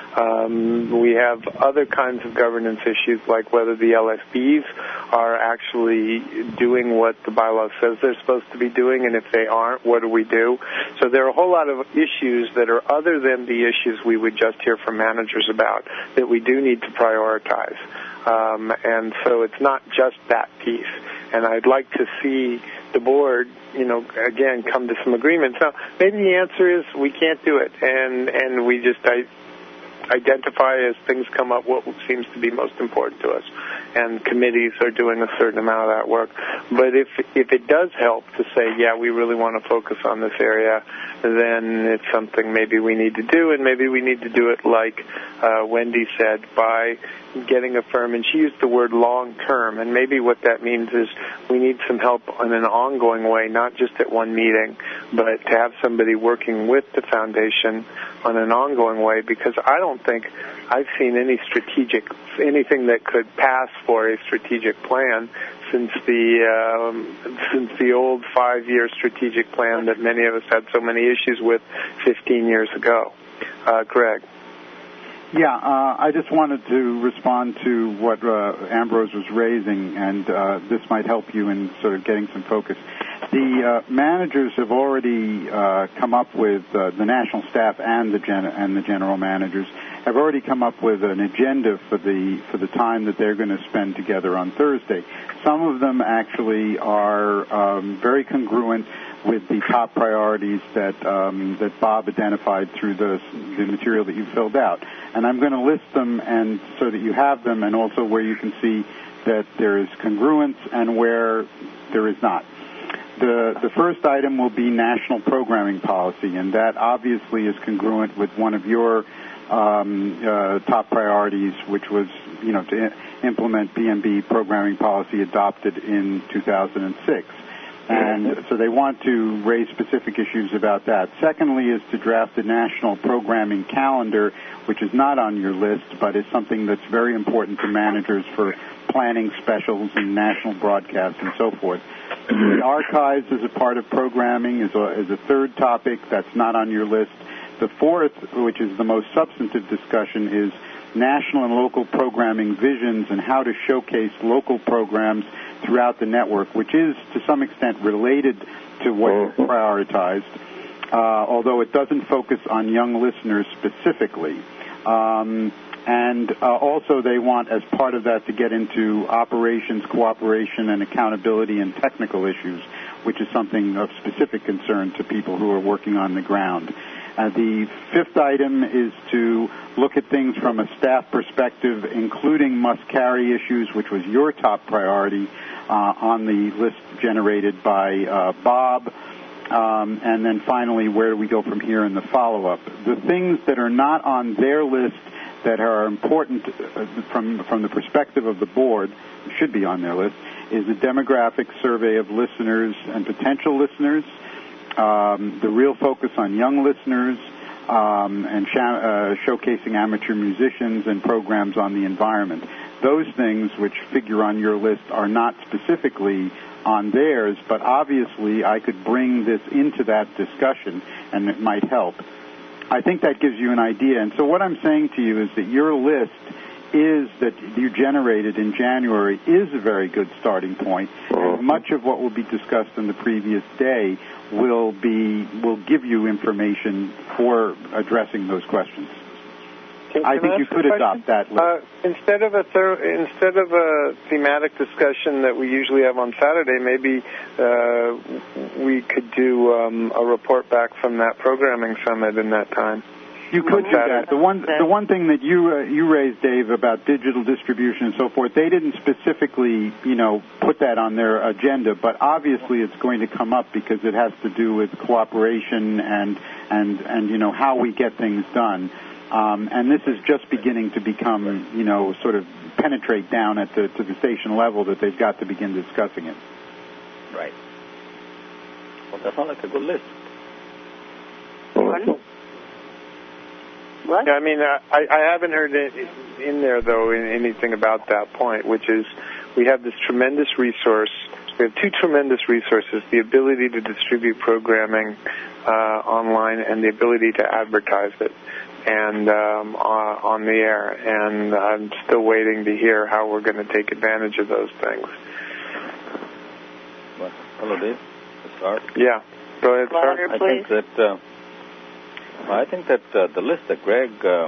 We have other kinds of governance issues, like whether the LSBs are actually doing what the bylaw says they're supposed to be doing, and if they aren't, what do we do? So there are a whole lot of issues that are other than the issues we would just hear from managers about that we do need to prioritize. And so it's not just that piece. And I'd like to see the board, again, come to some agreements. Now, maybe the answer is we can't do it, and we just identify as things come up what seems to be most important to us, and committees are doing a certain amount of that work. But if it does help to say, yeah, we really want to focus on this area, then it's something maybe we need to do, and maybe we need to do it like Wendy said, by getting a firm, and she used the word long-term, and maybe what that means is we need some help in an ongoing way, not just at one meeting, but to have somebody working with the foundation on an ongoing way, because I don't think I've seen anything that could pass for a strategic plan since the old 5-year strategic plan that many of us had so many issues with 15 years ago. Greg. Yeah, I just wanted to respond to what Ambrose was raising, and this might help you in sort of getting some focus. The managers have already come up with the national staff and the general managers have already come up with an agenda for the time that they're going to spend together on Thursday. Some of them actually are very congruent with the top priorities that Bob identified through the material that you filled out. And I'm going to list them, and so that you have them, and also where you can see that there is congruence and where there is not. The first item will be national programming policy, and that obviously is congruent with one of your top priorities, which was, to implement PNB programming policy adopted in 2006. And so they want to raise specific issues about that. Secondly is to draft a national programming calendar, which is not on your list, but is something that's very important to managers for planning specials and national broadcasts and so forth. The archives as a part of programming is a third topic that's not on your list. The fourth, which is the most substantive discussion, is national and local programming visions and how to showcase local programs throughout the network, which is to some extent related to what you prioritized, although it doesn't focus on young listeners specifically. And also they want, as part of that, to get into operations, cooperation, and accountability and technical issues, which is something of specific concern to people who are working on the ground. The fifth item is to look at things from a staff perspective, including must-carry issues, which was your top priority on the list generated by Bob. And then finally, where do we go from here in the follow-up? The things that are not on their list that are important from the perspective of the board, should be on their list, is a demographic survey of listeners and potential listeners, the real focus on young listeners, and showcasing amateur musicians and programs on the environment. Those things which figure on your list are not specifically on theirs, but obviously I could bring this into that discussion and it might help. I think that gives you an idea. And so what I'm saying to you is that your list that you generated in January is a very good starting point. And much of what will be discussed on the previous day will give you information for addressing those questions. I think you could adopt that list. Instead of a thematic discussion that we usually have on Saturday, maybe we could do a report back from that programming summit in that time. You could do that. The one thing that you raised, Dave, about digital distribution and so forth, they didn't specifically, put that on their agenda, but obviously it's going to come up because it has to do with cooperation and how we get things done. And this is just beginning to become, sort of penetrate down to the station level that they've got to begin discussing it. Right. Well, that sounds like a good list. What What? Yeah, I mean, I haven't heard in there, though, anything about that point, which is we have this tremendous resource. We have two tremendous resources, the ability to distribute programming online and the ability to advertise it and on the air. And I'm still waiting to hear how we're going to take advantage of those things. Well, hello, Dave. Start. Yeah. Go ahead, Louder, sir. please. I think that the list that Greg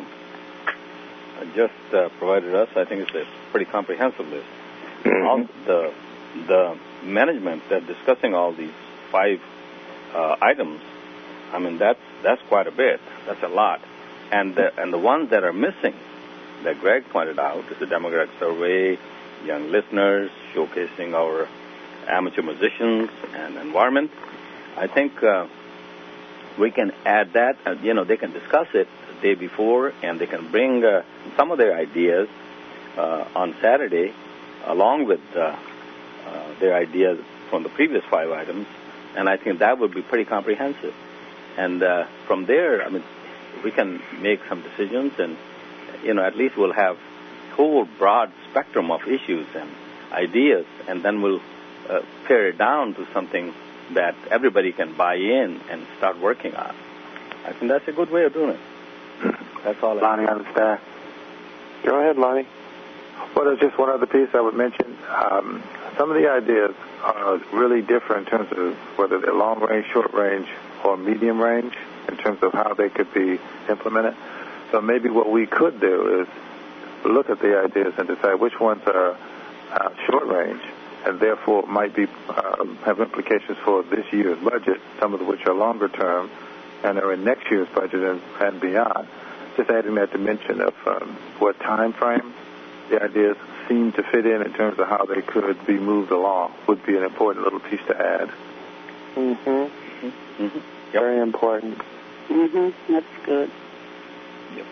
just provided us, I think it's a pretty comprehensive list. Mm-hmm. All the management that discussing all these 5 items, I mean that's quite a bit. That's a lot. And the ones that are missing, that Greg pointed out, is the demographic survey, young listeners, showcasing our amateur musicians and environment. I think we can add that. They can discuss it the day before, and they can bring some of their ideas on Saturday, along with their ideas from the previous 5 items, and I think that would be pretty comprehensive. And from there, I mean, we can make some decisions, and at least we'll have a whole broad spectrum of issues and ideas, and then we'll pare it down to something that everybody can buy in and start working on. I think that's a good way of doing it. That's all. Lonnie, I understand. Go ahead, Lonnie. Well, there's just one other piece I would mention. Some of the ideas are really different in terms of whether they're long range, short range, or medium range in terms of how they could be implemented. So maybe what we could do is look at the ideas and decide which ones are short range and therefore might be have implications for this year's budget, some of which are longer term and are in next year's budget and beyond. Just adding that dimension of what time frame the ideas seem to fit in terms of how they could be moved along would be an important little piece to add. Mm-hmm. Mm-hmm. Yep. Very important. Mm-hmm. That's good. Yep.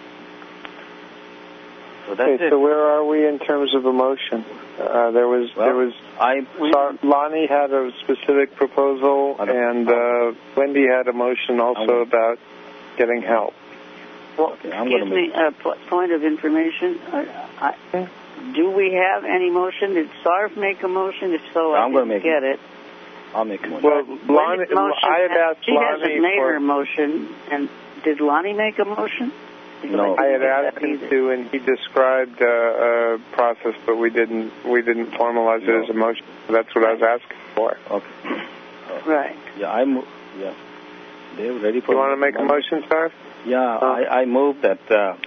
So that's it. So where are we in terms of emotion? Lonnie had a specific proposal, and Wendy had a motion also about getting help. Well, excuse me, point of information. Do we have any motion? Did Sarv make a motion? If so, I didn't get it. I'll make a motion. Well, Lonnie, I had asked she Lonnie hasn't made her motion, and did Lonnie make a motion? No. I had asked him to, and he described a process, but we didn't formalize it as a motion. That's what I was asking for. Okay. Right. Yeah, yeah. They're ready for. You want to make a motion, Sarv? Yeah, I move that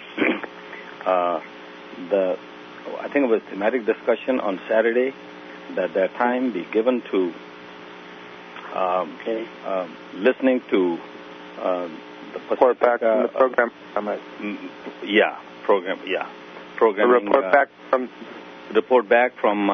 I think it was thematic discussion on Saturday, that time be given to listening to the report back from the program. Programming. Report back from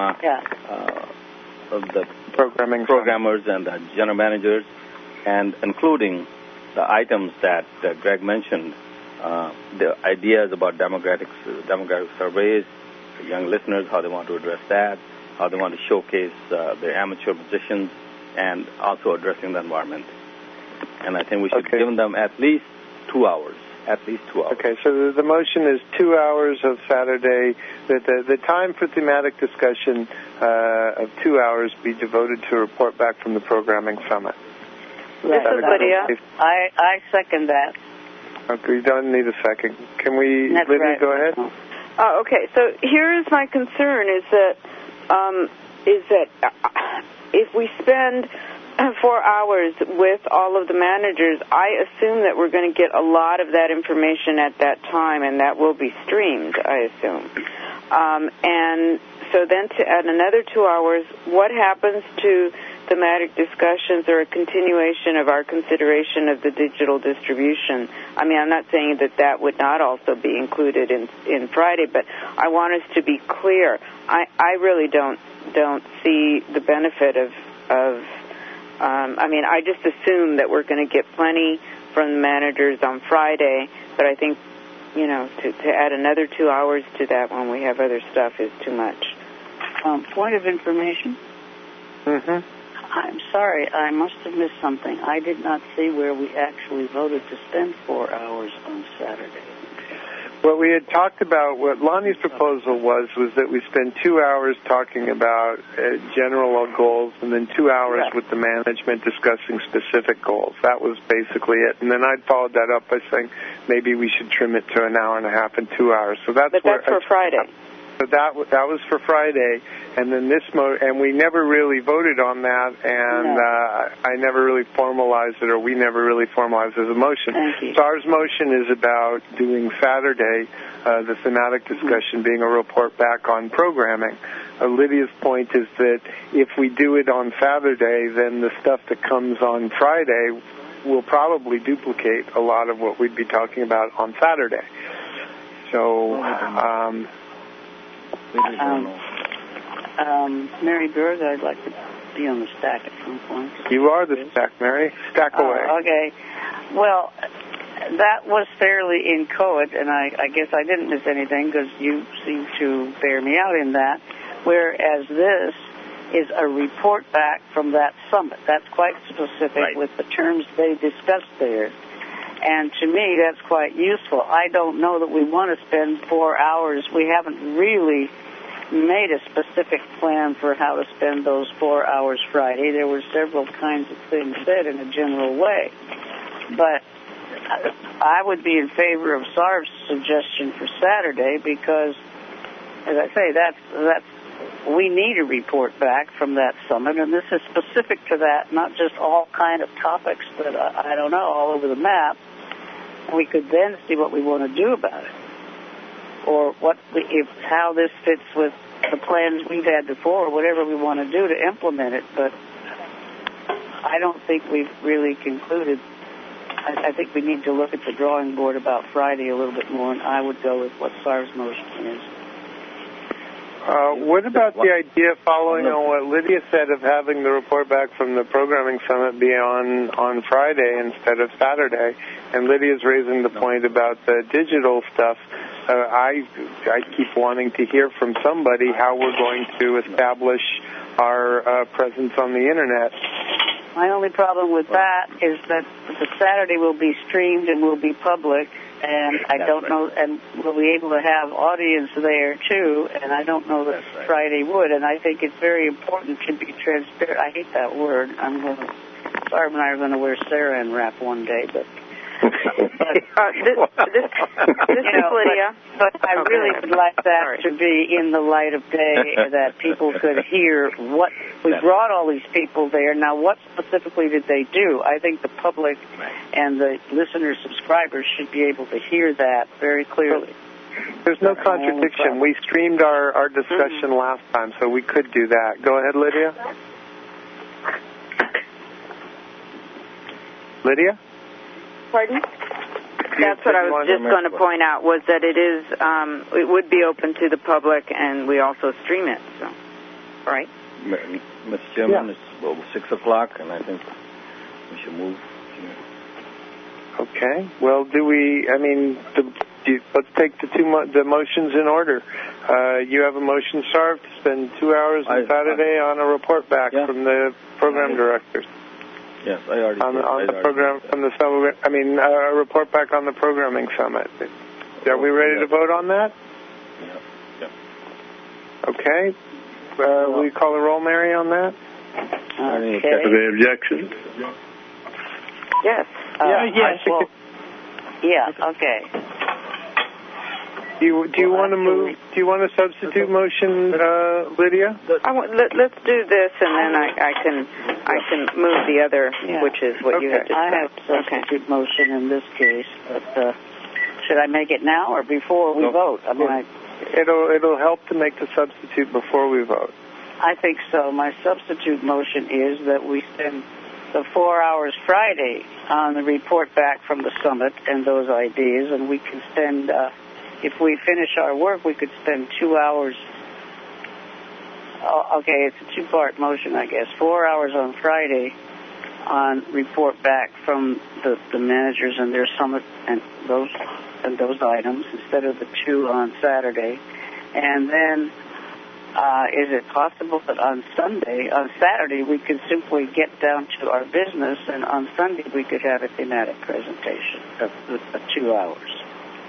the programmers and the general managers, and including the items that Greg mentioned, the ideas about demographic surveys, young listeners, how they want to address that, how they want to showcase their amateur musicians, and also addressing the environment. And I think we should give them at least 2 hours. At least 2 hours. Okay, so the motion is 2 hours of Saturday. The time for thematic discussion of 2 hours be devoted to a report back from the programming summit. This is Lydia. I second that. Okay, you don't need a second. Can we, That's Lydia, right. go ahead? Okay, so here is my concern is that if we spend 4 hours with all of the managers, I assume that we're going to get a lot of that information at that time, and that will be streamed, I assume. And so then to add another 2 hours, what happens to thematic discussions or a continuation of our consideration of the digital distribution? I mean, I'm not saying that would not also be included in Friday, but I want us to be clear. I really don't see the benefit of I mean, I just assume that we're going to get plenty from the managers on Friday, but I think, to add another 2 hours to that when we have other stuff is too much. Point of information. Mm-hmm. I'm sorry, I must have missed something. I did not see where we actually voted to spend 4 hours on Saturday. What we had talked about, what Lonnie's proposal was that we spend 2 hours talking about general goals and then 2 hours with the management discussing specific goals. That was basically it. And then I'd followed that up by saying maybe we should trim it to an hour and a half and 2 hours. So that's for Friday. So that was for Friday, and then and we never really voted on that, and I never really formalized it, or we never really formalized it as a motion. SAR's motion is about doing Saturday, the thematic discussion being a report back on programming. Lydia's point is that if we do it on Saturday, then the stuff that comes on Friday will probably duplicate a lot of what we'd be talking about on Saturday. So, Mary Berg, I'd like to be on the stack at some point. You are the stack, Mary. Stack away. Okay. Well, that was fairly inchoate, and I guess I didn't miss anything because you seem to bear me out in that, whereas this is a report back from that summit. That's quite specific with the terms they discussed there. And to me, that's quite useful. I don't know that we want to spend 4 hours. We haven't really made a specific plan for how to spend those 4 hours Friday. There were several kinds of things said in a general way. But I would be in favor of SAR's suggestion for Saturday because, as I say, that's we need a report back from that summit, and this is specific to that, not just all kind of topics that, I don't know, all over the map. And we could then see what we want to do about it, or how this fits with the plans we've had before, or whatever we want to do to implement it. But I don't think we've really concluded. I think we need to look at the drawing board about Friday a little bit more, and I would go with what SAR's motion is. What about the idea, following on what Lydia said, of having the report back from the programming summit be on Friday instead of Saturday? And Lydia's raising the point about the digital stuff. I keep wanting to hear from somebody how we're going to establish our presence on the Internet. My only problem with that is that the Saturday will be streamed and will be public, and I don't know, and we'll be able to have audience there too, and I don't know that Friday would, and I think it's very important to be transparent. I hate that word. Barb and I are going to wear saran wrap one day, but this is Lydia. But I really would like that to be in the light of day, that people could hear what we brought all these people there. Now, what specifically did they do? I think the public and the listeners, subscribers should be able to hear that very clearly. There's no contradiction. We streamed our discussion last time, so we could do that. Go ahead, Lydia. Lydia? Pardon? That's what I was just going to point out, was that it would be open to the public, and we also stream it. So, right? Mr. Chairman, it's over 6 o'clock, and I think we should move. Okay. Well, let's take the motions in order. You have a motion, Sarv, to spend 2 hours on Saturday on a report back from the program directors. Yes, I already on the program from the summit. A report back on the programming summit. Are we ready to vote on that? Yeah. Okay. Will you call the roll, Mary, on that? Okay. Are there objections? Yes. Yes. Okay. Do you want to move? Do you want a substitute motion, Lydia? Let's do this, and then I can move the other, which is what you had discussed. I have a substitute motion in this case, but should I make it now or before we vote? It'll help to make the substitute before we vote. I think so. My substitute motion is that we spend the 4 hours Friday on the report back from the summit and those ideas, and we can spend. If we finish our work, we could spend 2 hours. Okay, it's a two-part motion, I guess. 4 hours on Friday on report back from the managers and their summit and those items instead of the 2 on Saturday. And then Is it possible that on Saturday, we could simply get down to our business, and on Sunday we could have a thematic presentation of 2 hours?